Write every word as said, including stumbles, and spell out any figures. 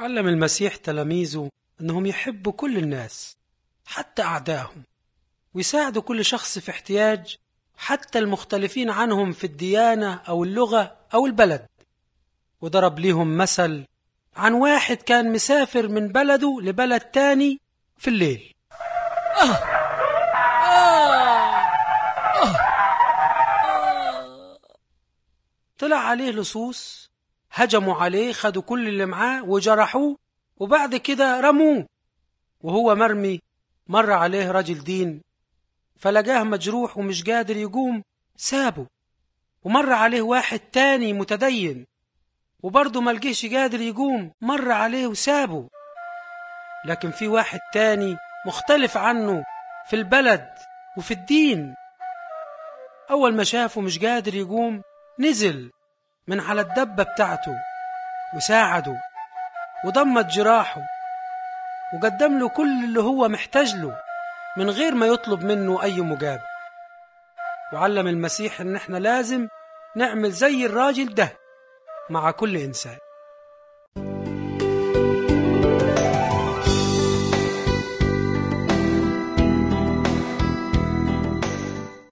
علم المسيح تلاميذه أنهم يحبوا كل الناس حتى أعدائهم، ويساعدوا كل شخص في احتياج، حتى المختلفين عنهم في الديانة أو اللغة أو البلد. وضرب ليهم مثل عن واحد كان مسافر من بلده لبلد تاني في الليل. آه آه آه آه. طلع عليه لصوص، هجموا عليه، خدوا كل اللي معاه وجرحوه، وبعد كده رموه. وهو مرمي مر عليه رجل دين، فلقاه مجروح ومش قادر يقوم، سابه. ومر عليه واحد تاني متدين، وبرضه ملقيش قادر يقوم، مر عليه وسابه. لكن في واحد تاني مختلف عنه في البلد وفي الدين، أول ما شافه مش قادر يقوم، نزل من على الدبة بتاعته وساعده وضمت جراحه وقدم له كل اللي هو محتاج له من غير ما يطلب منه أي مقابل. وعلم المسيح إن احنا لازم نعمل زي الراجل ده مع كل إنسان.